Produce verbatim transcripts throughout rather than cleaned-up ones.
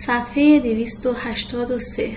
صفحه دویست و هشتاد و سه.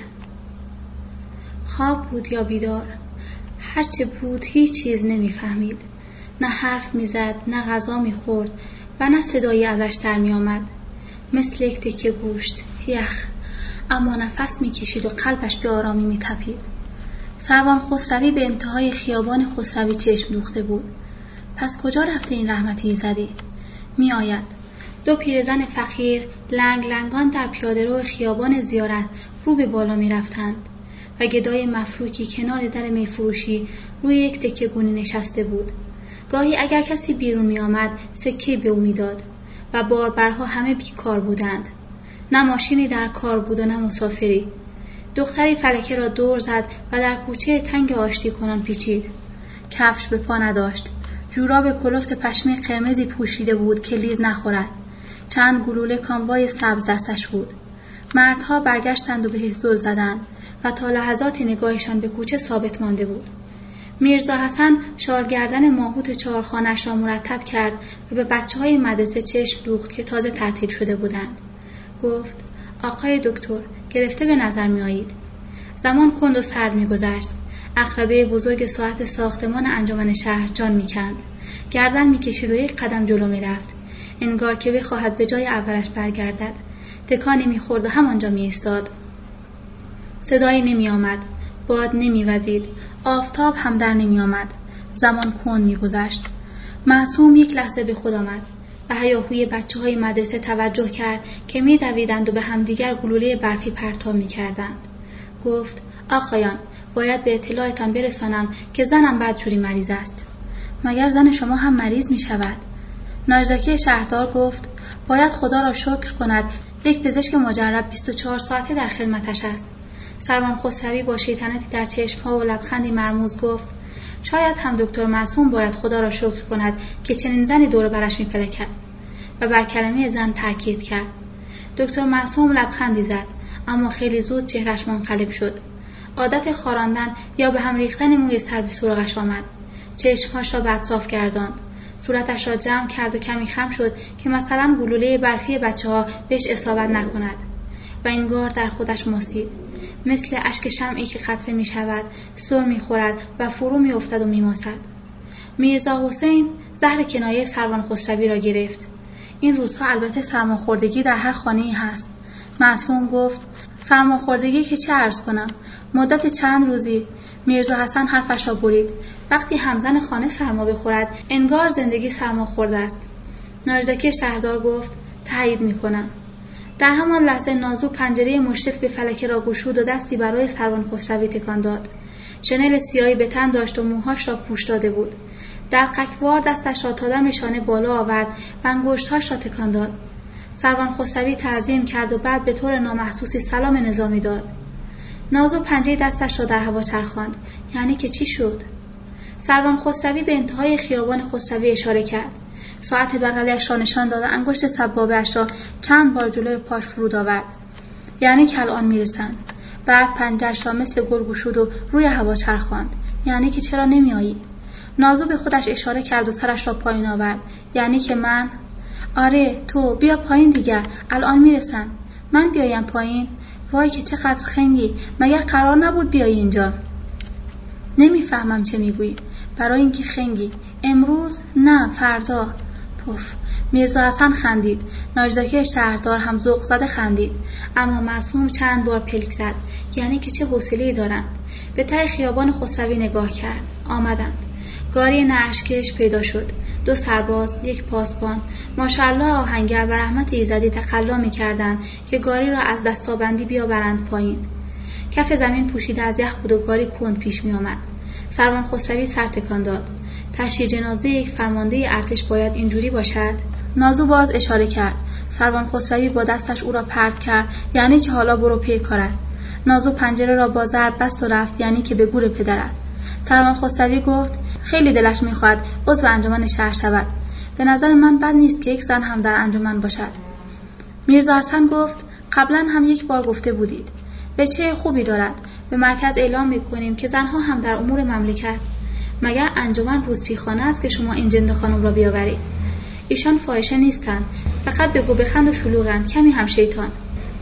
خواب بود یا بیدار؟ هرچه بود هیچ چیز نمیفهمید. نه حرف میزد، نه غذا میخورد و نه صدایی ازش در میآمد. مثل یک تکه گوشت، یخ، اما نفس میکشید و قلبش به آرامی میتپید. سروان خسروی به انتهای خیابان خسروی چشم دوخته بود. پس کجا رفته این رحمت ایزدی؟ می آید. دو پیرزن فقیر لنگ لنگان در پیاده‌رو خیابان زیارت رو به بالا می رفتند و گدای مفروکی کنار در میفروشی روی یک تکه گونی نشسته بود. گاهی اگر کسی بیرون می آمد سکه به او می داد و باربرها همه بیکار بودند. نه ماشینی در کار بود و نه مسافری. دختری فلکه را دور زد و در کوچه تنگ آشتی کنان پیچید. کفش به پا نداشت. جوراب کلفت پشمی قرمزی پوشیده بود که لیز نخورد. چند گلوله کاموای سبز دستش بود. مردها برگشتند و بهش زل زدند و تا لحظات نگاهشان به کوچه ثابت مانده بود. میرزا حسن شالگردن ماهوت چهارخانه‌اش را مرتب کرد و به بچه‌های مدرسه چشم دوخت که تازه تعطیل شده بودند. گفت: آقای دکتر، گرفته به نظر می آیید. زمان کند و سرد می گذشت. عقربه بزرگ ساعت ساختمان انجمن شهر جان می کند. گردن می کشید و یک قدم جلو می رفت. انگار که بخواهد به جای اولش برگردد. تکانی می خورد و همانجا می ایستاد. صدایی نمی آمد. باد نمی وزید. آفتاب هم در نمی آمد. زمان کند می گذشت. معصوم یک لحظه به خود آمد. و هیاهوی بچه های مدرسه توجه کرد که می دویدند و به همدیگر گلوله برفی پرتاب می کردند. گفت: آقایان، باید به اطلاعتان برسانم که زنم بدجوری مریض است. مگر زن شما هم مریض می شود؟ ناجدکی شهردار گفت: باید خدا را شکر کند یک پزشک مجرب بیست و چهار ساعته در خدمتش است. سروان خسروی با شیطنتی در چشمها و لبخندی مرموز گفت: شاید هم دکتر معصوم باید خدا را شکر کند که چنین زنی دور برش می‌پلکد. و بر کلمه زن تأکید کرد. دکتر معصوم لبخندی زد، اما خیلی زود چهرش منقلب شد. عادت خاراندن یا به هم ریختن موی سر به سراغش آمد. چشمهاش را به اطراف گرداند. صورتش را جمع کرد و کمی خم شد که مثلا گلوله برفی بچه‌ها بهش اصابت نکند. و انگار در خودش ماسید، مثل اشک شمعی که قطره می شود، سر می خورد و فرو می افتد و می ماسد. میرزا حسین زهر کنایه سروان خسروی را گرفت. این روزها البته سرماخوردگی در هر خانه‌ای هست. معصوم گفت: سرماخوردگی که چه عرض کنم، مدت چند روزی. میرزا حسن حرفش را برید: وقتی همزن خانه سرما بخورد انگار زندگی سرماخورده است. ناجدکی شهردار گفت: تایید می کنم. در همان لحظه نازو پنجره مشرف به فلکه را گشود و دستی برای سروان خسروی تکان داد. شنل سیاهی به تن داشت و موهاش را پوش داده بود. در قکوار دستش را تا دم شانه بالا آورد و انگشت‌هاش را تکان داد. سروان خسروی تعظیم کرد و بعد به طور نامحسوسی سلام نظامی داد. نازو پنجه دستش را در هوا چرخاند. یعنی که چی شد؟ سروان خسروی به انتهای خیابان خسروی اشاره کرد. ساعت بغلش را نشان داد و انگشت سبابه‌اش را چند بار جلوی پاش فرود آورد. یعنی که الان میرسند. بعد پنجه‌اش را مثل گل گشود و روی هوا چرخاند. یعنی که چرا نمیایی؟ نازو به خودش اشاره کرد و سرش را پایین آورد. یعنی که من؟ آره تو، بیا پایین دیگر، الان میرسن. من بیایم پایین؟ وای که چقدر خنگی، مگر قرار نبود بیایی اینجا؟ نمیفهمم چه میگویی. برای اینکه خنگی. امروز؟ نه، فردا. پف. میرزا حسن خندید. ناجدکی شهردار هم ذوق زده خندید. اما معصوم چند بار پلک زد. یعنی که چه حوصله‌ای دارند. به ته خیابان خسروی نگاه کرد. آمدند. گاری نعشکش پیدا شد. دو سرباز، یک پاسبان، ماشاءالله آهنگر و رحمت ایزدی تقلا می‌کردند که گاری را از دستابندی بیاورند پایین. کف زمین پوشیده از یخ بود و گاری کند پیش می‌آمد. سروان خسروی سر تکان داد. تشییع جنازه یک فرمانده ارتش باید اینجوری باشد؟ نازو باز اشاره کرد. سروان خسروی با دستش او را پرت کرد. یعنی که حالا برو پی کارت. نازو پنجره را با ضرب بست و رفت. یعنی که به گور پدرت. سروان خسروی گفت: خیلی دلش میخواد عضو انجمن شهر شود. به نظر من بد نیست که یک زن هم در انجمن باشد. میرزا حسن گفت: قبلا هم یک بار گفته بودید. وجه خوبی دارد. به مرکز اعلام میکنیم که زنها هم در امور مملکت. مگر انجمن روزپیخانه است که شما این جنده خانم را بیاورید؟ ایشان فاحشه نیستند، فقط بگو بخند و شلوغند، کمی هم شیطان.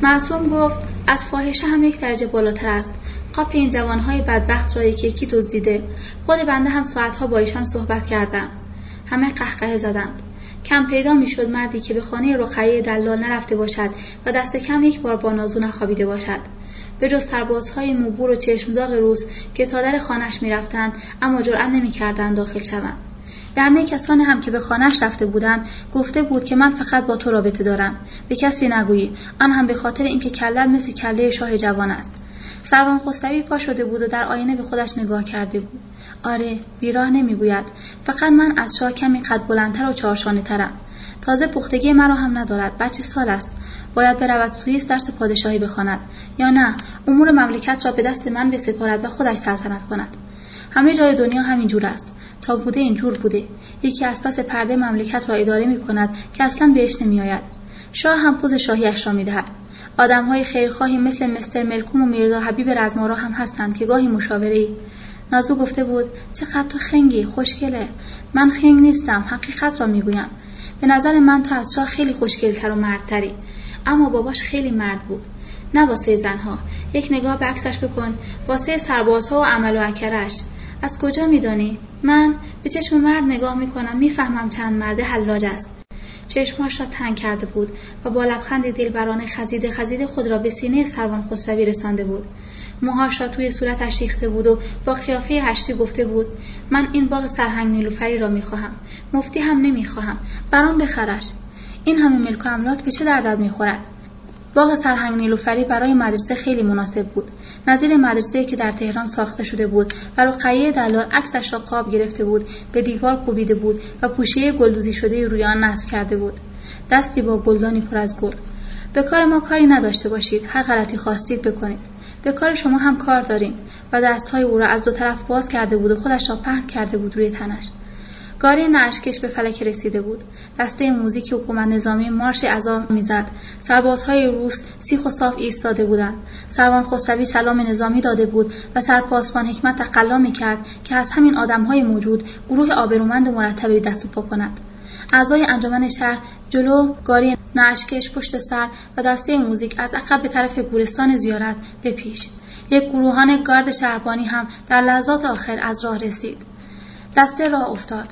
معصوم گفت از فاحشه هم یک درجه بالاتر است. قاپ این جوانهای بدبخت را یکی یکی دزدیده. خود بنده هم ساعتها با ایشان صحبت کردم. همه قهقه زدند. کم پیدا میشد مردی که به خانه رقیه دلال نرفته باشد و دست کم یک بار با نازو نخوابیده باشد. به جز سربازهای موبور و چشمزاغ روس که تا در خانه‌اش می‌رفتند اما جرئت نمی‌کردند داخل شوند. به همه کسان هم که به خانه‌اش رفته بودند گفته بود که من فقط با تو رابطه دارم. به کسی نگویی، آن هم به خاطر اینکه کله‌ات مثل کله شاه جوان است. سروان خسروی پا شده بود و در آینه به خودش نگاه کرده بود. آره، بیراه نمیگوید. فقط من از شاه کمی قد بلندتر و چهارشانه ترم. تازه پختگی مرا هم ندارد. بچه سال است. باید برود سوئیس درس پادشاهی بخواند یا نه امور مملکت را به دست من بسپارد و خودش سلطنت کند. همه جای دنیا همین جور است. تا بوده اینجور بوده. یکی از پس پرده مملکت را اداره می کند که اصلا بهش نمی آید. شاه هم پوز شاهیش را می دهد. آدم‌های خیرخواهی مثل مستر ملکوم و میرزا حبیب رزمارا هم هستند که گاهی مشاوره‌ای. نازو گفته بود چقدر تو خنگی، خوشگله. من خنگ نیستم، حقیقت را میگویم. به نظر من تو از شاه خیلی خوشگل‌تر و مردتری. اما باباش خیلی مرد بود. نه واسه زنها. یک نگاه به عکسش بکن. واسه سربازها و عمل و اکرش. از کجا میدانی؟ من به چشم مرد نگاه میکنم، میفهمم چند مرد حلاج است. چشماش را تنگ کرده بود و با لبخند دلبرانه خزیده خزیده خود را به سینه سروان خسروی رسانده بود. موهاش را توی صورتش ریخته بود و با قیافه هشتی گفته بود من این باغ سرهنگ نیلوفری را میخواهم. مفتی هم نمیخواهم. برام بخرش. این همه ملک و املاک به چه دردت میخورد؟ باغ سرهنگ نیلوفری برای مدرسه خیلی مناسب بود. نظیر مدرسه‌ای که در تهران ساخته شده بود و رقیه دلال عکسش را قاب گرفته بود، به دیوار کوبیده بود و پوشیه گلدوزی شده روی آن نصب کرده بود. دستی با گلدانی پر از گل. به کار ما کاری نداشته باشید، هر غلطی خواستید بکنید. به کار شما هم کار داریم. و دستهای او را از دو طرف باز کرده بود و خودش را پهن کرده بود روی تنش. گاری نعشکش به فلک رسیده بود. دسته موزیک حکومت نظامی مارش عزا میزد. سربازهای روس سیخ و صاف ایستاده بودند. سروان خسروی سلام نظامی داده بود و سرپاسبان حکمت تقلا میکرد که از همین آدمهای موجود گروه آبرومند و مرتبی دست و پا کند. اعضای انجمن شهر جلو، گاری نعشکش پشت سر و دسته موزیک از عقب به طرف گورستان زیارت به پیش. یک گروهان گارد شهربانی هم در لحظات آخر از راه رسید. دسته راه افتاد.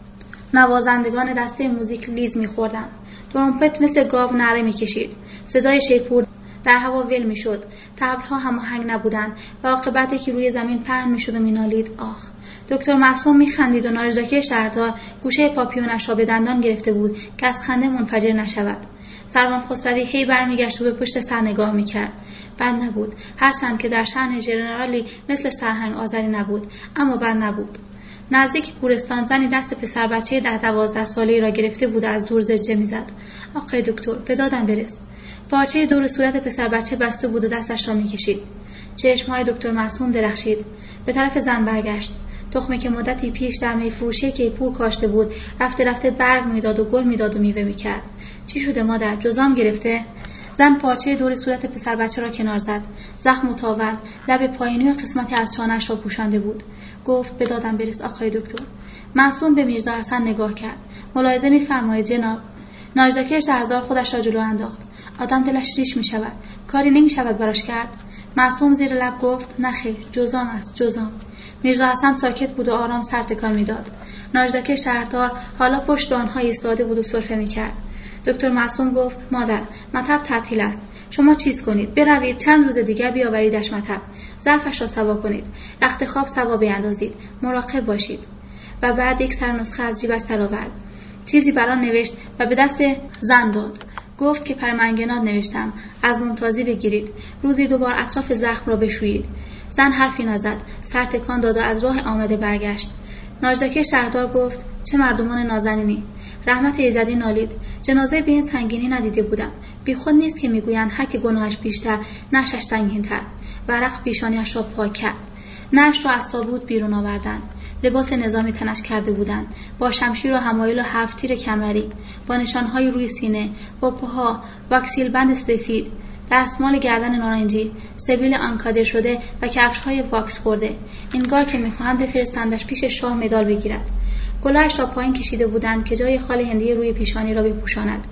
نوازندگان دسته موزیک لیز می‌خوردند. ترومپت مثل گاو نعره می‌کشید. صدای شیپور در هوا ول می‌شد. طبل‌ها هماهنگ نبودند و عاقبتی که روی زمین پهن می‌شد و می‌نالید آخ. دکتر معصوم می‌خندید و ناجداکی شهردار گوشه پاپیونش را به دندان گرفته بود که از خنده منفجر نشود. سروان خسروی هی برمیگشت و به پشت سر نگاه می‌کرد. بد نبود، هرچند که در شأن ژنرالی مثل سرهنگ آذری نبود، اما بد نبود. نزدیک گورستان زنی دست پسر بچه ده دوازده ساله‌ای را گرفته بود و از دور زجه می‌زد. آقای دکتر، به دادم برس. پارچه دور صورت پسر بچه بسته بود و دستش را می‌کشید. چشم‌های دکتر معصوم درخشید. به طرف زن برگشت. تخمی که مدتی پیش در میفروشی که پور کاشته بود، رفته رفته برگ میداد و گل میداد و میوه میکرد. چی شده مادر؟ جزام گرفته؟ زن پارچه دور صورت پسر بچه را کنار زد. زخم متاول، لب پایینی و قسمتی از چانه‌اش را پوشانده بود. گفت به دادم برس آقای دکتر. معصوم به میرزا حسن نگاه کرد. ملاحظه می‌فرمایید جناب. ناجداکی شهردار خودش را جلو انداخت. آدم دلش ریش می‌شود. کاری نمی‌شود براش کرد. معصوم زیر لب گفت نه خیر، جزام است، جزام. میرزا حسن ساکت بود و آرام سر تکان میداد. ناجداکی شهردار حالا پشت به آنها ایستاده بود و سرفه می‌کرد. دکتر معصوم گفت مادر، مطب تعطیل است. شما چیز کنید، بروید چند روز دیگر بیاوریدش مطب. ظرفش را سوا کنید. رخت خواب سوا بیاندازید. مراقب باشید. و بعد یک سر نسخه از جیبش درآورد. چیزی بران نوشت و به دست زن داد. گفت که پرمنگنات نوشتم. از ممتازی بگیرید. روزی دوبار اطراف زخم را بشویید. زن حرفی نزد. سر تکان داد و از راه آمده برگشت. ناجداکی شهردار گفت چه مردمان نازنینی. رحمت ایزدی نالید. جنازه به این سنگینی ندیده بودم. بی خود نیست که میگویند هر که گناهش بیشتر نعشش سنگین‌تر. ورق پیشانیش را پاک کرد. نعش را از تابوت بیرون آوردند. لباس نظامی تنش کرده بودند، با شمشیر و حمایل و هفت تیر کمری، با نشانهای روی سینه، با پاها، واکسیل بند سفید، دستمال گردن نارنجی، سبیل آنکادر شده و کفش‌های واکس خورده. انگار که می‌خواهند بفرستندش پیش شاه مدال بگیرد. کلاهش را پایین کشیده بودند که جای خال هندی روی پیشانی را بپوشاند.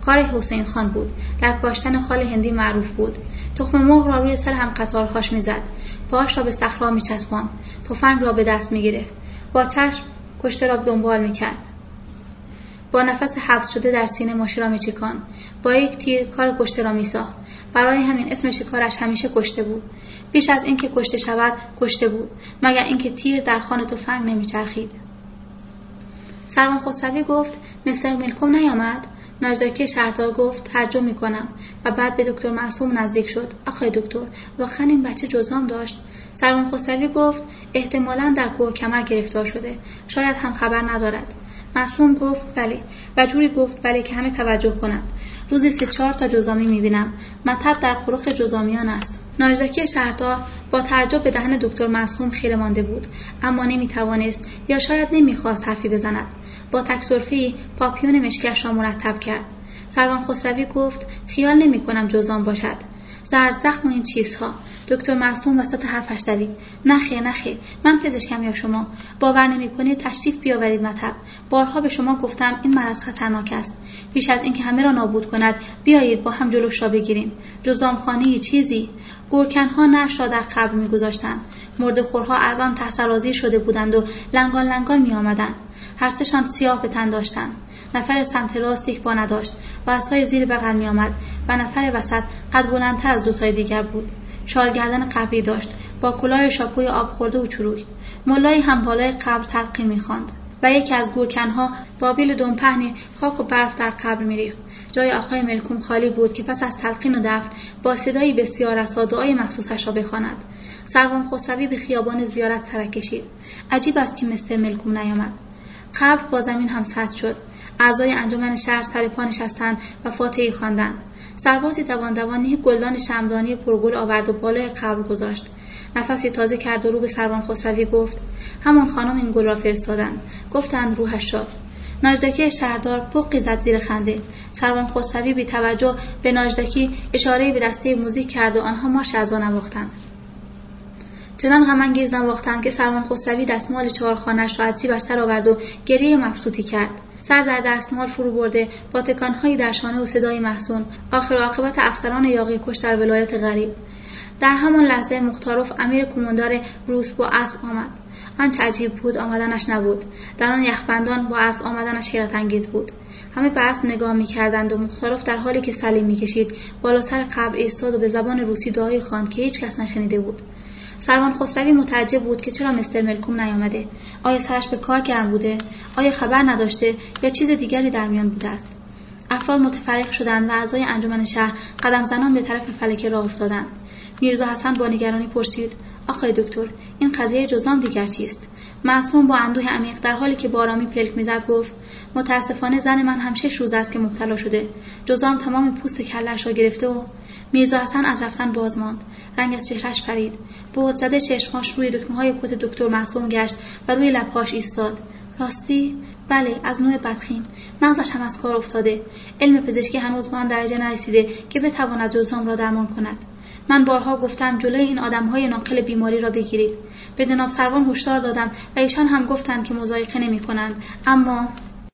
کار حسین خان بود. در کاشتن خال هندی معروف بود. تخم مرغ را روی سر هم قطارهاش میزد. پاهاش را به صخره میچسباند. تفنگ را به دست میگرفت. با چشم کشته را دنبال میکرد. با نفس حبس شده در سینه ماشه را میچکاند. با یک تیر کار کشته را میساخت. برای همین اسم شکارش همیشه کشته بود. پیش از اینکه کشته شود کشته بود، مگر اینکه تیر در خان تفنگ نمیچرخید. سروان خسروی گفت مستر ملکم نیامد؟ ناجداکی شهردار گفت تعجب میکنم و بعد به دکتر معصوم نزدیک شد. آقای دکتر، واقعا این بچه جزام داشت؟ سروان خسروی گفت احتمالاً در کوه کمر گرفتار شده، شاید هم خبر ندارد. معصوم گفت بله و جوری گفت بله که همه توجه کنند. روزی سه چهار تا جزامی میبینم. مطب در خروخ جزامیان است. ناجداکی شهردار با تعجب به دهن دکتر معصوم خیره مانده بود، اما نمیتوانست یا شاید نمیخواست حرفی بزند. با تکسرفی پاپیون مشکیش را مرتب کرد. سروان خسروی گفت خیال نمی کنم جزام باشد. زرد زخم و این چیزها. دکتر معصوم وسط حرفش دوید. نخیر نخیر، من پزشکم یا شما؟ باور نمی‌کنید تشریف بیاورید مطب. بارها به شما گفتم این مرض خطرناک است. پیش از اینکه همه را نابود کند بیایید با هم جلوش را بگیریم. جزامخانه چیزی. گورکن‌ها نعش را در قبر می‌گذاشتند. مرده‌خورها از آن تحسرازی شده بودند و لنگان لنگان می‌آمدند. هر سه‌شان سیاه به تن داشتند. نفر سمت راست یک پا نداشت و عصای زیر بغل می‌آمد و نفر وسط قد بلندتر از دوتای دیگر بود. شال گردن قبری داشت با کلاه شاپوی آب خورده و چروک. ملایی هم بالای قبر تلقین می‌خواند و یکی از گورکن‌ها با بیل دم پهنی خاک و برف در قبر می‌ریخت. جای آقای ملکم خالی بود که پس از تلقین و دفن با صدایی بسیار رسا دعای مخصوصش را بخواند. سروان خسروی به خیابان زیارت سرک کشید. عجیب است که مستر ملکم نیامد. قبر با زمین هم سد شد. اعضای انجمن شهر سر پا نشستند و فاتحه خواندند. سربازی دوان دوانی گلدان شمعدانی پرگل آورد و بالای قبر گذاشت. نفسی تازه کرد و رو به سروان خسروی گفت همان خانم این گل را فرستادند. گفتند روحش شاد. ناجداکی شهردار پقی زد زیر خنده. سروان خسروی بی توجه به ناجداکی اشاره‌ای به دسته موزیک کرد و آنها مارش اعضا نواختند. چنان غم انگیز نواختند که سروان خسروی دستمال چهارخانه‌اش را از جیبش درآورد و گریه مبسوطی کرد. سر در دستمال فرو برده با تکان‌هایی در شانه و صدای محزون، آخر عاقبت افسران یاغی کش در ولایت غریب. در همان لحظه مختاروف امیر کماندار روس با اسب آمد. آنچه عجیب بود آمدنش نبود. در آن یخبندان با اسب آمدنش حیرت انگیز بود. همه به اسب نگاه می‌کردند و مختاروف در حالی که سلیم می‌کشید بالا سر قبر ایستاد و به زبان روسی دعایی خواند که هیچ کس نشنیده بود. سروان خسروی متعجب بود که چرا مستر ملکم نیامده. آیا سرش به کار گرم بوده؟ آیا خبر نداشته یا چیز دیگری در میان بوده است؟ افراد متفرق شدند و اعضای انجمن شهر قدم زنان به طرف فلکه راه افتادند. میرزا حسن با نگرانی پرسید آقای دکتر، این قضیه جزام دیگر چیست؟ معصوم با اندوه عمیق در حالی که با آرامی پلک میزد گفت متاسفانه زن من هم شش روز است که مبتلا شده. جزام تمام پوست کله‌اش را گرفته و میرزا حسن از رفتن باز ماند. رنگ از چهرهش پرید. بود زده چشماش روی دکمه‌های کت دکتر معصوم گشت و روی لب‌هاش ایستاد. راستی؟ بله، از نوع بدخیم. مغزش هم از کار افتاده. علم پزشکی هنوز به آن درجه نرسیده که بتواند جزام را درمان کند. من بارها گفتم جلوی این آدم‌های ناقل بیماری را بگیرید. به جناب سروان هشدار دادم و ایشان هم گفتند که مضایقه نمی‌کنند، اما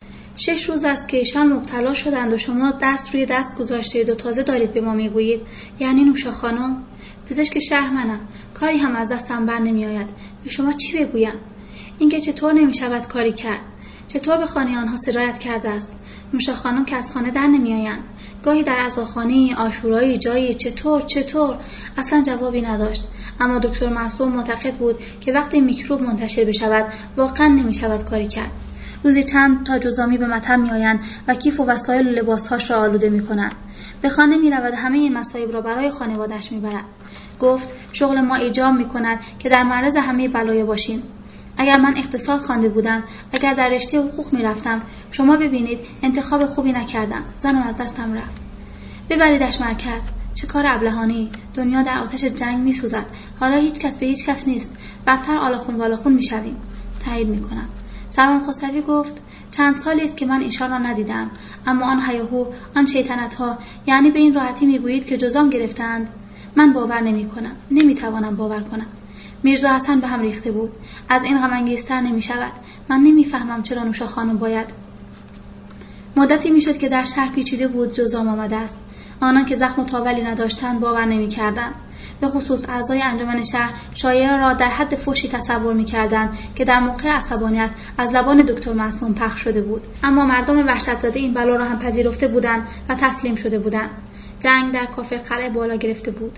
شش روز است که ایشان مبتلا شدند و شما دست روی دست گذاشتید و تازه دارید به ما میگویید. یعنی نوشا خانم؟ پزشک شهر منم، کاری هم از دستم بر نمیآید. به شما چی بگویم؟ اینکه چطور نمیشود کاری کرد؟ چطور به خانه آنها سرایت کرده است؟ نوشا خانم که از خانه در نمیآیند. گاهی در عزاخانه، عاشورایی، جایی چطور چطور اصلا جوابی نداشت. اما دکتر معصوم معتقد بود که وقتی میکروب منتشر بشود واقعا نمیشود کاری کرد. روزی چند تا جزامی به مطب میآیند و کیف و وسایل و لباسهاش را آلوده میکنند. به خانه میرود همه این مصائب را برای خانواده‌اش میبرد. گفت شغل ما ایجاب میکند که در معرض همه بلایا باشیم. اگر من اقتصاد خوانده بودم، اگر در رشته حقوق میرفتم، شما ببینید انتخاب خوبی نکردم. زنم از دستم رفت. ببریدش مرکز. چه کار ابلهانی. دنیا در آتش جنگ میسوزد. حالا هیچ کس به هیچ کس نیست. بدتر آلاخون والاخون میشویم. تایید میکنم. سروان خسروی گفت چند سالی است که من ایشان را ندیدم، اما آن هیاهو، آن شیطنت ها، یعنی به این راحتی میگویید که جزام گرفتند؟ من باور نمی کنم. نمی توانم باور کنم. میرزا حسن به هم ریخته بود. از این غم انگیزتر نمی شود. من نمی فهمم چرا نوشا خانم باید. مدتی میشد که در شهر پیچیده بود جزام آمده است. آنان که زخم و تاولی نداشتند باور نمی‌کردند. به خصوص اعضای انجمن شهر شایعه را در حد فحشی تصور می‌کردند که در موقع عصبانیت از لبان دکتر معصوم پخش شده بود. اما مردم وحشت زده این بلا را هم پذیرفته بودند و تسلیم شده بودند. جنگ در کافرقلعه بالا گرفته بود.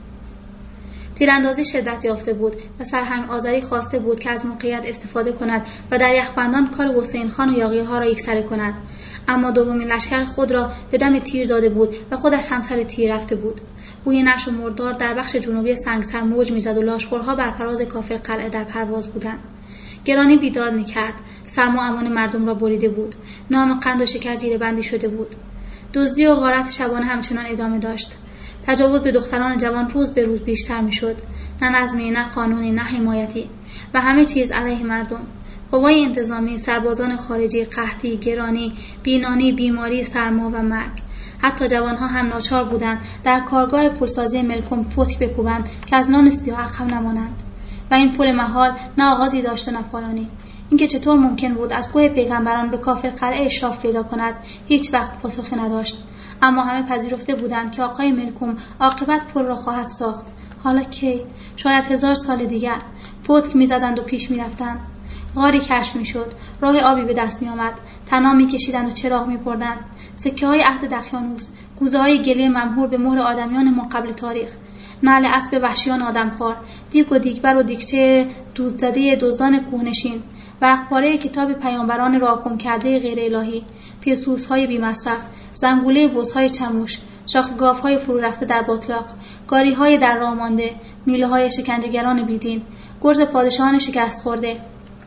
تیراندازی شدت یافته بود و سرهنگ آذری خواسته بود که از موقعیت استفاده کند و در یخبندان کار حسین خان و یاغی‌ها را یکسره کند. اما دومین لشکر خود را به دم تیر داده بود و خودش هم سر تیر رفته بود. بوی نعش و مردار در بخش جنوبی سنگسر موج میزد و لاشخورها بر فراز کافرقلعه در پرواز بودند. گرانی بیداد میکرد. سرما امان مردم را بریده بود. نان و قند و شکر جیره بندی شده بود. دزدی و غارت شبانه همچنان ادامه داشت. تجاوز به دختران جوان روز به روز بیشتر میشد. نه نظمی، نه قانونی، نه حمایتی و همه چیز علیه مردم. قوای انتظامی، سربازان خارجی، قحطی، گرانی، بینانی، بیماری، سرما و مرگ. حتی جوانها هم ناچار بودند در کارگاه پلسازی ملکم پتک بکوبند که از نان سیاه عقب نمانند. و این پل محال نه آغازی داشت و نه پایانی. اینکه چطور ممکن بود از کوه پیغمبران به کافرقلعه اشراف پیدا کند هیچ وقت پاسخی نداشت. اما همه پذیرفته بودند که آقای ملکم عاقبت پل را خواهد ساخت. حالا کی؟ شاید هزار سال دیگر. پتک می‌زدند و پیش می‌رفتند. غاری کشف می‌شد، راه آبی به دست می‌آمد، طنا می‌کشیدند و چراغ می‌بردند. سکه‌های عهد دقیانوس، کوزه‌های گلی ممهور به مهر آدمیان ما قبل تاریخ، نعل اسب وحشیان آدمخوار، دیگ و دیگبر و دیگچه دودزده دزدان کوهنشین، ورق‌پاره کتاب پیامبران راه گم کرده غیر الهی، پیسوس‌های بی‌مصرف، زنگوله بزهای چموش، شاخ گاوهای فرو رفته در باتلاق، گاری‌های در راه مانده، میله‌های شکنجهگران بیدین، گرز پادشاهان شکست خورده،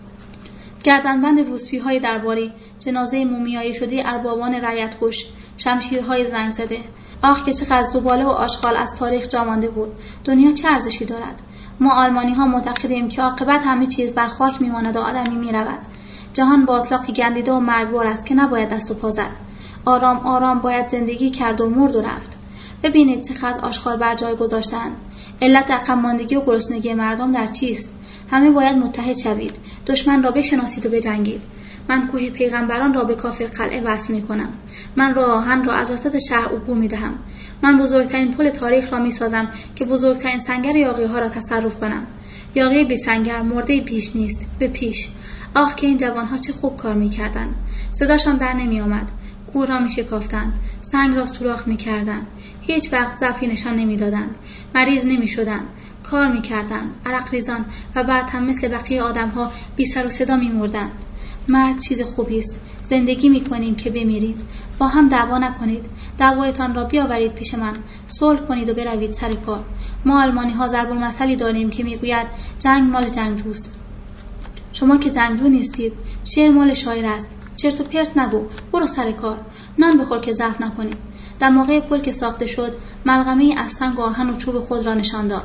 گردنبند روسپی‌های درباری، جنازه مومیایی شده اربابان رعیت‌کش، شمشیرهای زنگ زده. آخ که چقدر زباله و آشغال از تاریخ جا مانده بود. دنیا چه ارزشی دارد؟ ما آلمانی‌ها معتقدیم که عاقبت همه چیز بر خاک می‌ماند و آدمی می‌رود. جهان باطلاقی گندیده و مرگبار است که نباید دست و پا زد. آرام آرام باید زندگی کرد و مرد و رفت. ببینید چقدر آشغال بر جای گذاشتند. علت عقب ماندگی و گرسنگی مردم در چیست؟ همه باید متحد شوید. دشمن را بشناسید و بجنگید. من کوه پیغمبران را به کافرقلعه وصل می‌کنم. من راه آهن را از وسط شهر عبور می‌دهم. من بزرگترین پل تاریخ را می‌سازم که بزرگترین سنگر یاغی‌ها را تصرف کنم. یاغی بی سنگر مرده پیش نیست، به پیش. آخ که این جوان‌ها چه خوب کار می‌کردند. صداشان در نمی‌آمد. کوه را می‌شکافتند، سنگ را سوراخ می‌کردند. هیچ وقت ضعفی نشان نمی‌دادند. مریض نمی‌شدند. کار می‌کردند، عرق ریزان و بعد هم مثل بقیه آدم‌ها بی سر و صدا می‌مردند. مرگ چیز خوبی است. زندگی می‌کنیم که بمیریم. با هم دعوا نکنید. دعوایتان را بیاورید پیش من. صلح کنید و بروید سر کار. ما آلمانی‌ها ضرب المثلی داریم که میگوید جنگ مال جنگجوست. شما که جنگجو نیستید. شعر مال شاعر است. چرت و پرت نگو. برو سر کار. نان بخور که ضعف نکنی. در موقع پل که ساخته شد، ملغمه‌ای از سنگ و آهن و چوب خود را نشان داد.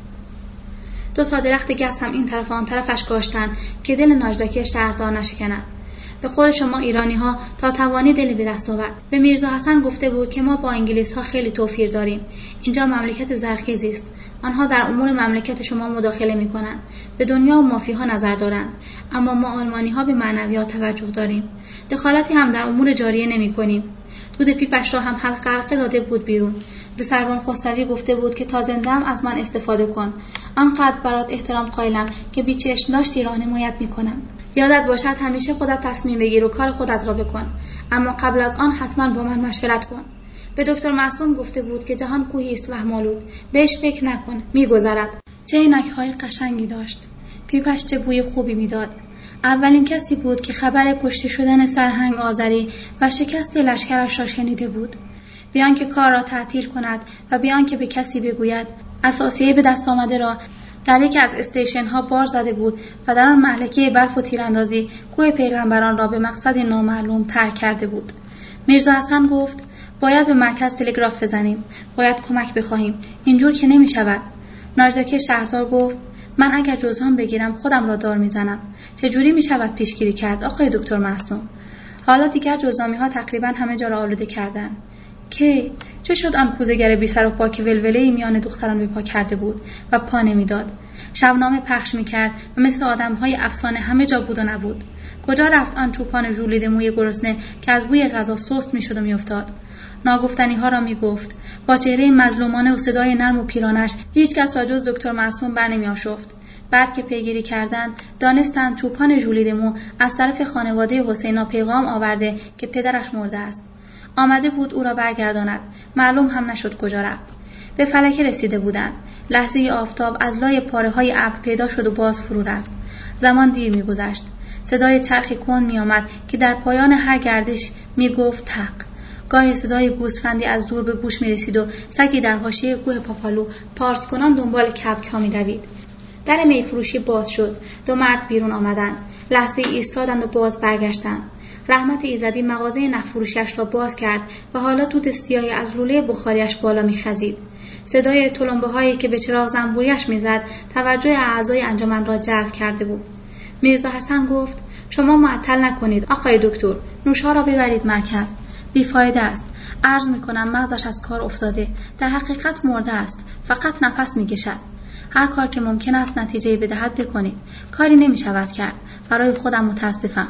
دو تا درخت گس هم این طرف و آن طرفش کاشتند که دل ناجداکی شهردار نشکنند. به قول شما ایرانی ها تا توانی دلی به دست آورد. به میرزا حسن گفته بود که ما با انگلیس ها خیلی توفیر داریم. اینجا مملکت زرخیزی است. آنها در امور مملکت شما مداخله می کنند. به دنیا و مافی ها نظر دارند. اما ما آلمانی ها به معنویات توجه داریم. دخالتی هم در امور جاریه نمی کنیم. دود پیپش را هم حلقه حلقه داده بود بیرون. به سروان خسروی گفته بود که تا زنده‌ام از من استفاده کن. آنقدر برات احترام قائلم که بی چشم داشتی راهنماییت میکنم. یادت باشد همیشه خودت تصمیم بگیر و کار خودت را بکن. اما قبل از آن حتما با من مشورت کن. به دکتر معصوم گفته بود که جهان کوهی است وهم‌آلود. بهش فکر نکن، میگذرد. چه عینک‌های قشنگی داشت. پیپش چه بوی خوبی میداد. اولین کسی بود که خبر کشته شدن سرهنگ آذری و شکست لشکرش را شنیده بود. بیان که کار را تعطیل کند و بیان که به کسی بگوید، اساسیه به دست آمده را در یکی از استیشن ها بار زده بود و در آن مهلکه برف و تیراندازی کوه پیغمبران را به مقصد نامعلوم ترک کرده بود. میرزا حسن گفت باید به مرکز تلگراف بزنیم، باید کمک بخواهیم، اینجور که نمی شود. ناجداکی شهردار گفت من اگر جزام بگیرم خودم را دار میزنم. چجوری می شود پیشگیری کرد آقای دکتر معصوم؟ حالا دیگر جزامی ها تقریبا همه جا را آلوده کردن. کی؟ چه شد آن کوزه‌گر بی سر و پا که ولوله‌ای میان دختران به پا کرده بود و پا نمیداد؟ شبنامه پخش میکرد و مثل آدم‌های افسانه همه جا بود و نبود. کجا رفت آن چوپان ژولیده موی گرسنه که از بوی غذا سست میشد و میافتاد؟ ناگفتنی ها را میگفت. با چهره مظلومانه و صدای نرم و پیرانش هیچ کس را جز دکتر معصوم بر نمی‌آشفت. بعد که پیگیری کردند دانستند چوپان ژولیده مو از طرف خانواده حسینا پیغام آورده که پدرش مرده است. آمده بود او را برگرداند. معلوم هم نشد کجا رفت. به فلکه رسیده بودند. لحظه آفتاب از لای پاره‌های ابر پیدا شد و باز فرو رفت. زمان دیر می‌گذشت. صدای چرخی کند می‌آمد که در پایان هر گردش می‌گفت تق. گاهی صدای گوسفندی از دور به گوش می‌رسید و سگی در حاشیه کوه پاپالو پارس کنان دنبال کبک‌ها می‌دوید. در میفروشی باز شد. دو مرد بیرون آمدند. لحظه ایستادند و باز برگشتند. رحمت ایزدی مغازه نخفروشیش را باز کرد و حالا دود سیاهی از لوله بخاریش بالا می‌خزید. صدای تلمبه‌هایی که به چراغ زنبوریش می‌زد توجه اعضای انجمن را جلب کرده بود. میرزا حسن گفت: شما معطل نکنید آقای دکتر، نوش‌ها را ببرید مرکز. بیفایده است. عرض می‌کنم مغزش از کار افتاده. در حقیقت مرده است. فقط نفس می‌کشد. هر کار که ممکن است نتیجه بدهد بکنید. کاری نمی‌شود کرد. برای خودم متاسفم.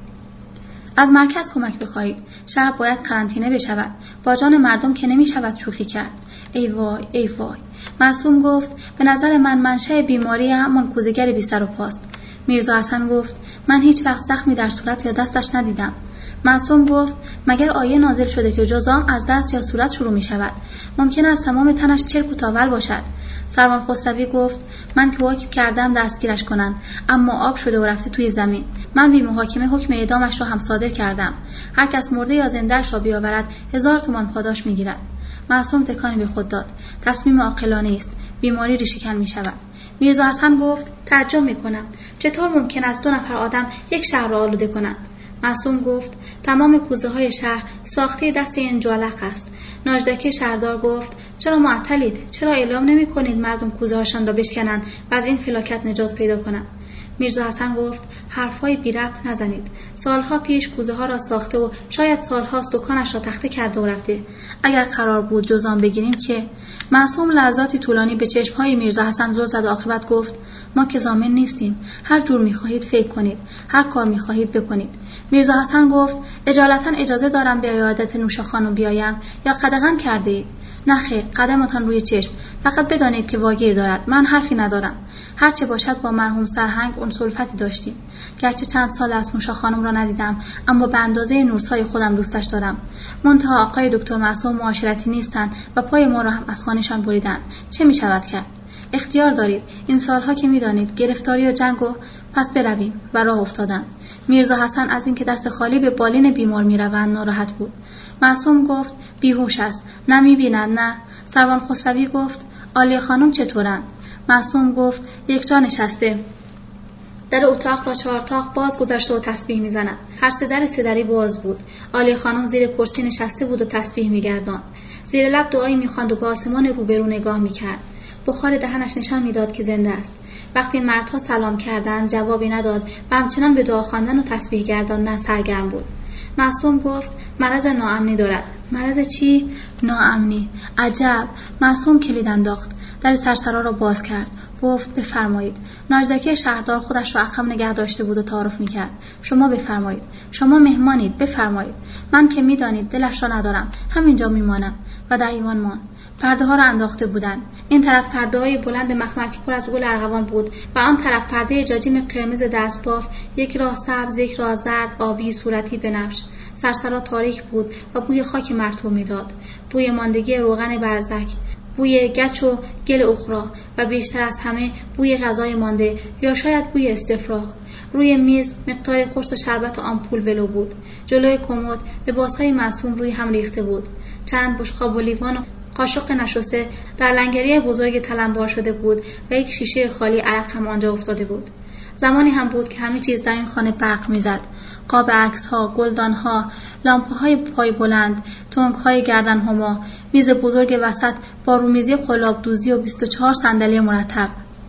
از مرکز کمک بخواهید. شهر باید قرنطینه بشود. با جان مردم که نمی‌شود شوخی کرد. ای وای ای وای. معصوم گفت: به نظر من منشأ بیماری همان کوزه‌گر بی سر و پاست. میرزا حسن گفت: من هیچ وقت زخمی در صورت یا دستش ندیدم. معصوم گفت: مگر آیه نازل شده که جزام از دست یا صورت شروع می شود؟ ممکن است تمام تنش چرک و تاول باشد. سروان خسروی گفت: من که حکم کردم دستگیرش کنند، اما آب شده و رفته توی زمین. من بی محاکمه حکم اعدامش را هم صادر کردم. هر کس مرده یا زنده‌اش را بیاورد هزار تومان پاداش میگیرد. معصوم تکانی به خود داد. تصمیم عاقلانه است. بیماری ریشه‌کن می شود. میرزا حسن گفت: تعجب می کنم. چطور ممکن است دو نفر آدم یک شهر را آلوده کنند؟ معصوم گفت: تمام کوزه های شهر ساخته دست این جالق است. ناجدکی شهردار گفت: چرا معطلید؟ چرا اعلام نمی کنید مردم کوزه هاشان را بشکنند و از این فلاکت نجات پیدا کنند؟ میرزا حسن گفت: حرفهای بی ربط نزنید. سالها پیش کوزه ها را ساخته و شاید سالهاست دکانش را تخته کرده و رفته. اگر قرار بود جزام بگیریم که. معصوم لحظاتی طولانی به چشمهای میرزا حسن زل زد و عاقبت گفت: ما که ضامن نیستیم. هر جور میخواهید فکر کنید. هر کار میخواهید بکنید. میرزا حسن گفت: اجالتا اجازه دارم به عیادت نوشه خانم بیایم یا قدغن کرده اید؟ نه خیر، قدمتان روی چشم. فقط بدانید که واگیر دارد. من حرفی ندارم. هر چه باشد با مرحوم سرهنگ اون سلفتی داشتیم. گرچه چند سال از نوشه خانم را ندیدم، اما به اندازه نورسای خودم دوستش دارم. منتها آقای دکتر معصوم معاشرتی نیستند و پای ما را هم از خانه‌شان بریدند. چه می شود کرد؟ اختیار دارید. این سالها که می‌دانید گرفتاری و جنگ و پس برویم. و راه افتادند. میرزا حسن از اینکه دست خالی به بالین بیمار می‌روند ناراحت بود. معصوم گفت: بیهوش است. نه می‌بیند نه. سروان خسروی گفت: عالیه خانم چطورند؟ معصوم گفت: یک جا نشسته. در اتاق را چهارتاق باز گذاشته و تسبیح می‌زند. هر سه در سدری باز بود. عالیه خانم زیر کرسی نشسته بود و تسبیح می‌گرداند. زیر لب دعایی می‌خواند و به آسمان روبرو نگاه می‌کرد. بخار دهنش نشان میداد که زنده است. وقتی مردها سلام کردند جوابی نداد و همچنان به دعا خواندن و تسبیح گرداندن سرگرم بود. معصوم گفت: مرض ناامنی دارد. مرض چی؟ ناامنی. عجب. معصوم کلید انداخت. در سرسرا را باز کرد. گفت: بفرمایید. ناجدکی شهردار خودش را عقب نگه داشته بود و تعارف میکرد. شما بفرمایید. شما مهمانید. بفرمایید. من که میدانید دلش را ندارم. همینجا میمانم. و در ایوان ماند. پرده ها را انداخته بودند. این طرف پرده های بلند مخملی پر از گل ارغوان بود و آن طرف پرده جاجیم قرمز دستباف، یک راه سبز، یک راه زرد، آبی، صورتی بنفش. سرسرا تاریک بود و بوی خاک مرطوب میداد. بوی ماندگی روغن برزک، بوی گچ و گل اخرا و بیشتر از همه بوی غذای مانده یا شاید بوی استفراغ. روی میز مقدار قرص شربت و آمپول ولو بود. جلوی کمد لباسهای معصوم روی هم ریخته بود. چند بشقاب و لیوان و قاشق نشسته در لنگری بزرگ تلمبار شده بود و یک شیشه خالی عرق هم آنجا افتاده بود. زمانی هم بود که همه چیز در این خانه برق میزد. قاب عکس‌ها، گلدان‌ها، لامپ‌های پای بلند، تنگ‌های گردن‌هما، میز بزرگ وسط با رومیزی قلاب دوزی و بیست و چهار صندلی مرتب.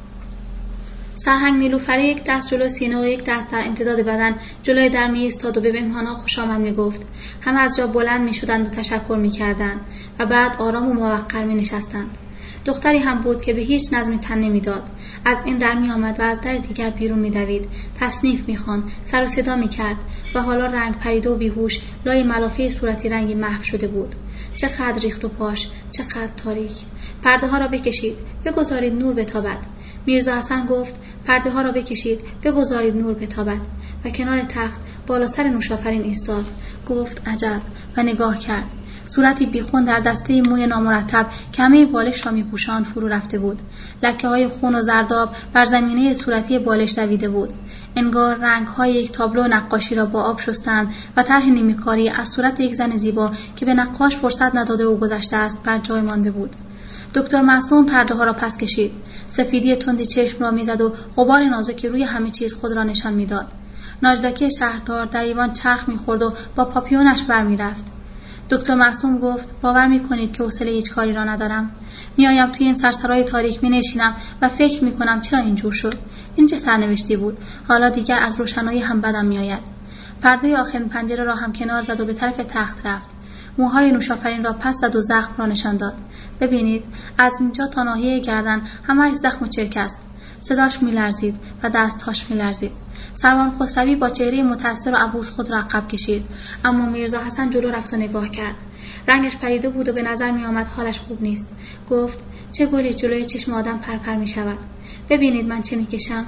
سرهنگ نیلوفری یک دست جلو سینه و یک دست در امتداد بدن جلوی در می ایستاد و به مهمانان خوش آمد می گفت. همه از جا بلند می شدند و تشکر می کردند و بعد آرام و موقر می نشستند. دختری هم بود که به هیچ نظمی تن نمیداد. از این در می آمد و از در دیگر بیرون می دوید. تصنیف می خواند، سر و صدا می کرد و حالا رنگ پریده و بیهوش لای ملافه صورتی رنگی محو شده بود. چقدر ریخت و پاش، چقدر تاریک. پرده ها را بکشید، بگذارید نور بتابد. میرزا حسن گفت پرده ها را بکشید، بگذارید نور بتابد و کنار تخت بالا سر نوشافرین ایستاد. گفت عجب و نگاه کرد. صورتی بیخون در دسته موی نامرتب که همه بالش را می‌پوشاند فرو رفته بود. لکه‌های خون و زرداب بر زمینه صورتی بالش دویده بود. انگار رنگ‌های یک تابلو نقاشی را با آب شستند و طرح نیمه‌کاری از صورت یک زن زیبا که به نقاش فرصت نداده و گذشته است بر جای مانده بود. دکتر معصوم پرده ها را پس کشید. سفیدی تندی چشم را میزد و غبار نازکی روی همه چیز خود را نشان میداد. ناجداکی شهردار در ایوان چرخ می‌خورد و با پاپیونش برمی‌رفت. دکتر معصوم گفت باور می‌کنید که حوصله هیچ کاری را ندارم. میایم توی این سرسرای تاریک می‌نشینم و فکر می‌کنم چرا اینجور شد. این چه سرنوشتی بود؟ حالا دیگر از روشنایی هم بدم میآید. پرده آخرین پنجره را هم کنار زد و به طرف تخت رفت. موهای نوشافرین را پس زد و زخم را نشان داد. ببینید، از اینجا تا ناحیه گردن همه‌اش زخم و چرک است. صداش می‌لرزید و دست‌هاش می‌لرزید. سروان خسروی با چهره متأثر و عبوس خود را عقب کشید، اما میرزا حسن جلو رفت و نگاه کرد. رنگش پریده بود و به نظر می‌آمد حالش خوب نیست. گفت چه گلی جلوی چشم آدم پرپر می‌شود. ببینید من چه می‌کشم.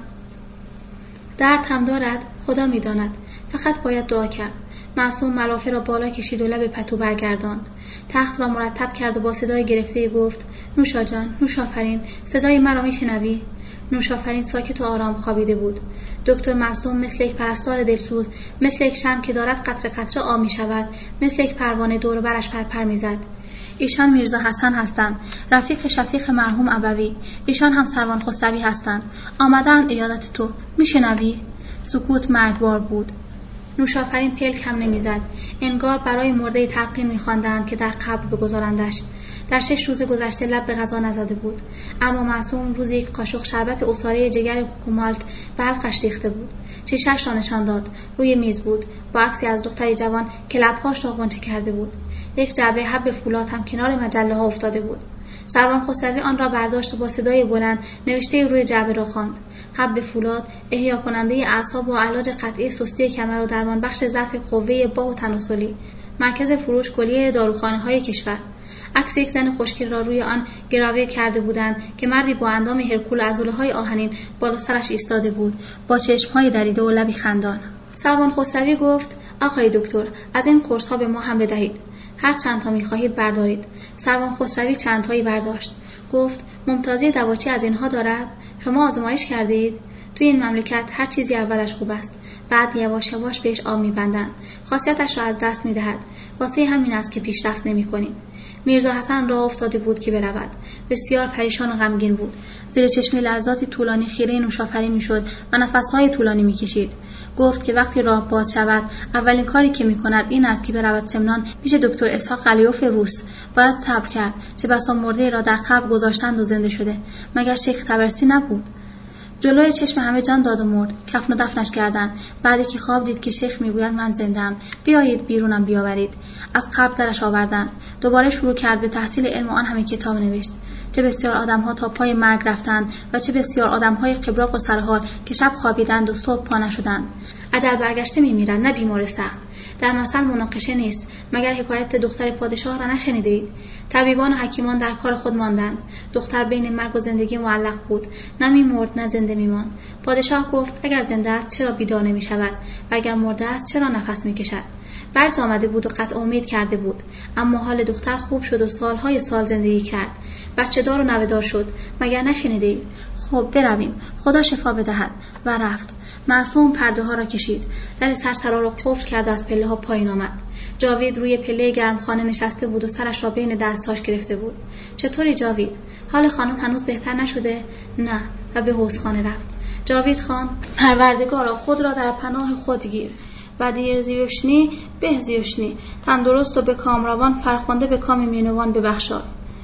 درد هم دارد، خدا می‌داند. فقط باید دعا کرد. معصوم ملافه را بالا کشید و لب پتو برگرداند. تخت را مرتب کرد و با صدای گرفته گفت نوشا جان، نوشافرین، صدای مرا میشنوی؟ نوشافرین ساکت و آرام خوابیده بود. دکتر معصوم مثل یک پرستار دلسوز، مثل یک شمع که دارد قطره قطره آب می شود، مثل یک پروانه دور و برش پرپر می زد. ایشان میرزا حسن هستند، رفیق شفیق مرحوم ابوی. ایشان هم سروان خسروی هستند. آمدن عیادت تو. میشنوی؟ سکوت مرگبار بود. نوشافرین پلک هم نمیزد. انگار برای مرده تلقین می‌خواندند که در قبر بگذارندش. در شش روز گذشته لب به غذا نزده بود، اما معصوم روز یک قاشق شربت عصاره جگر کومالت به حلقش ریخته بود. شیشه‌اش را نشان داد. روی میز بود، با عکسی از دختری جوان که لب‌هاش را غنچه کرده بود. یک جعبه حب فولاد هم کنار مجله‌ها افتاده بود. سروان خسروی آن را برداشت و با صدای بلند نوشته روی جعبه را خواند. حب فولاد احیا کننده اعصاب و علاج قطعی سستی کمر و درمان بخش ضعف قوه باه و تناسلی. مرکز فروش کلیه داروخانه‌های کشور. عکس یک زن خوشگل را روی آن گراوه کرده بودند که مردی با اندام هرکول و عضله‌های آهنین بالا سرش ایستاده بود، با چشم‌های دریده و لبی خندان. سروان خسروی گفت آقای دکتر، از این قرص‌ها به ما هم بدهید. هر چند تا می‌خواهید بردارید. سروان خسروی چند تایی برداشت. گفت ممتازی دواچی از اینها دارد؟ شما آزمایش کردید؟ توی این مملکت هر چیزی اولش خوب است، بعد یواش یواش بهش آب می‌بندند. خاصیتش را از دست می‌دهد. واسه همین است که پیشرفت نمی‌کنیم. میرزا حسن راه افتاده بود که برود. بسیار پریشان و غمگین بود. زیر چشم لحظاتی طولانی خیره نوشافرین می‌شد و نفس‌های طولانی می‌کشید. گفت که وقتی راه باز شود، اولین کاری که می‌کند این است که برود سمنان پیش دکتر اسحاق قلیوف روس. باید صبر کرد، چه بسا مرده را در قبر گذاشتند و زنده شده. مگر شیخ طبرسی نبود؟ جلوی چشم همه جان داد و مرد. کفن و دفنش کردند. بعدی که خواب دید که شیخ میگوید من زنده‌ام، بیایید بیرونم بیاورید. از قبر درش آوردند. دوباره شروع کرد به تحصیل علم و آن همه کتاب نوشت. چه بسیار آدم‌ها تا پای مرگ رفتند و چه بسیار آدم‌های قبراق و سرحال که شب خوابیدند و صبح پا نشدند. اجل برگشته می‌میرند، نه بیمار سخت. در مثل مناقشه نیست. مگر حکایت دختر پادشاه را نشنیدید؟ طبیبان و حکیمان در کار خود ماندند. دختر بین مرگ و زندگی معلق بود، نه می‌مرد نه زنده می‌ماند. پادشاه گفت اگر زنده است چرا بیدار نمی‌شود و اگر مرده است چرا نفس می‌کشد؟ برز آمده بود و قطع امید کرده بود، اما حال دختر خوب شد و سالهای سال زندگی کرد. بچه دار و نوه‌دار شد. مگر نشنیدید؟ خب برویم، خدا شفا بدهد. و رفت. معصوم پرده ها را کشید. در سرسرا را قفل کرد و از پله ها پایین آمد. جاوید روی پله گرمخانه نشسته بود و سرش را بین دستاش گرفته بود. چطوری جاوید؟ حال خانم هنوز بهتر نشده؟ نه. و به حوضخانه رفت. جاوید خان، پروردگارا خود را در پناه خود گیر و دیر زیوشنی به زیوشنی، تندرست و به کامروان، فرخنده به کام مینوان ببخشای.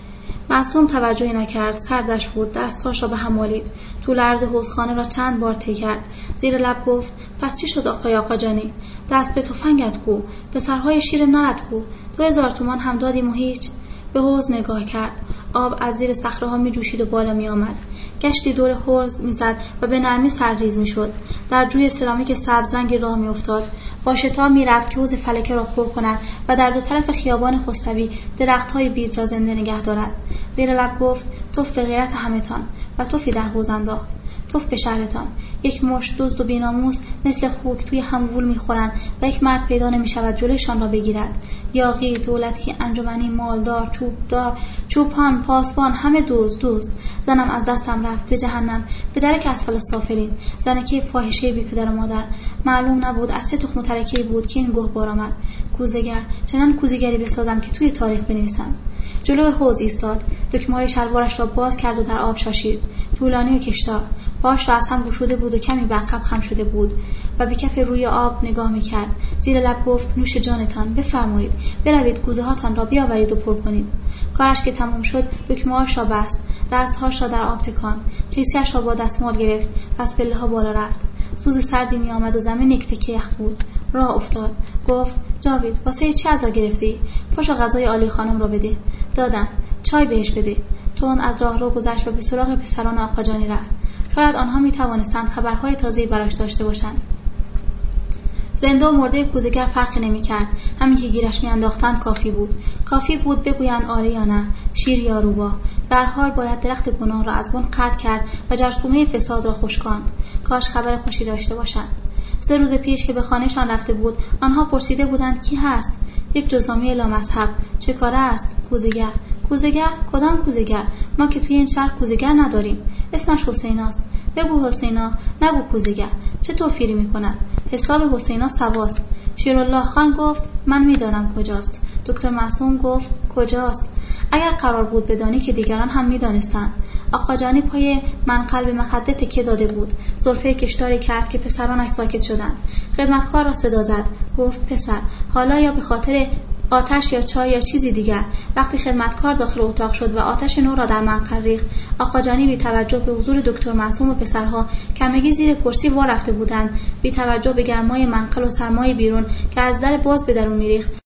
معصوم توجهی نکرد. سردش بود. دستاش را به هم مالید. طول عرض حوضخانه را چند بار طی کرد. زیر لب گفت پس چی شد آقای آقا جانی؟ دست به تفنگت کو، پسرهای شیر نرد کو، دو هزار تومان هم دادیم و هیچ. به حوض نگاه کرد. آب از زیر صخره‌ها می‌جوشید و بالا می‌آمد. گشتی دور حوض می‌زد و به نرمی سرریز می‌شد. در جوی سرامیک سبز رنگی راه می‌افتاد. با شتاب می‌رفت که حوض فلکه را پر کند و در دو طرف خیابان خسروی درخت‌های بید را زنده نگه دارد. زیر لب گفت: توف به غیرت همه‌تان، و توفی در حوض انداخت. توف به شهرتان. یک مشت دزد و بی‌ناموس مثل خوک توی هم وول می‌خورند و یک مرد پیدا نمی‌شود جلویشان را بگیرد. یاغی، دولتی، انجمنی، مالدار، چوبدار، چوپان، پاسبان، همه دزد دزد. زنم از دستم رفت به جهنم، به درک اسفل السافلین. زنکی فاحشه بی پدر و مادر. معلوم نبود از چه تخم و ترکه‌ای بود که این گهوار آمد. کوزه‌گر، چنان کوزه‌گری بسازم که توی تاریخ بنویسند. جلوی حوض ایستاد، دکمه‌های شلوارش را باز کرد و در آب شاشید. طولانی و کشدار، پاش را از هم گشوده بود و کمی به عقب خم شده بود و به کف روی آب نگاه می‌کرد. زیر لب گفت: نوش جانتان، بفرمایید، بروید کوزه هاتان را بیاورید و پر کنید. کارش که تمام شد، دکمه‌هاش را بست، دستهاش را در آب تکاند، کیسه‌اش را با دستمال گرفت، پس پله‌ها بالا رفت. سوز سردی می‌آمد و زمین یک تکه یخ بود. راه افتاد. گفت: جاوید، واسه چی عزا گرفتی؟ پاشو غذای عالی خانم را بده. دادم. چای بهش بده. تون از راه رو گذشت و به سراغ پسران آقاجانی رفت. شاید آنها می توانستند خبرهای تازه‌ای براش داشته باشند. زنده و مرده کوزه‌گر فرقی نمی کرد. همین که گیرش می انداختند کافی بود. کافی بود بگویند آره یا نه، شیر یا روباه. به هر حال باید درخت گناه را از بن قطع کرد و جرثومه فساد را خشکاند. کاش خبر خوشی داشته باشند. سه روز پیش که به خانه‌شان رفته بود، آنها پرسیده بودند کی هست؟ یک جزامی لامذهب. چه کاره است؟ کوزه‌گر. کوزه‌گر؟ کدام کوزه‌گر؟ ما که توی این شهر کوزه‌گر نداریم. اسمش حسیناست. بگو حسینا، نگو کوزه‌گر. چه توفیری می‌کند؟ حساب حسینا سواست. شیرالله خان گفت: من می‌دانم کجاست. دکتر معصوم گفت: کجاست؟ اگر قرار بود بدانی که دیگران هم می‌دانستند. آقاجانی پای منقل به مخده تکیه داده بود. زلفه کشداری کرد که پسرانش ساکت شدند. خدمتکار را صدا زد. گفت: پسر، حالا یا به خاطر آتش یا چای یا چیزی دیگر. وقتی خدمتکار داخل اتاق شد و آتش نور را در منقل ریخت، آقاجانی بی توجه به حضور دکتر معصوم و پسرها که همگی زیر کرسی وا رفته بودند، بی توجه به گرمای منقل و سرمای بیرون که از در باز به درون می‌ریخت،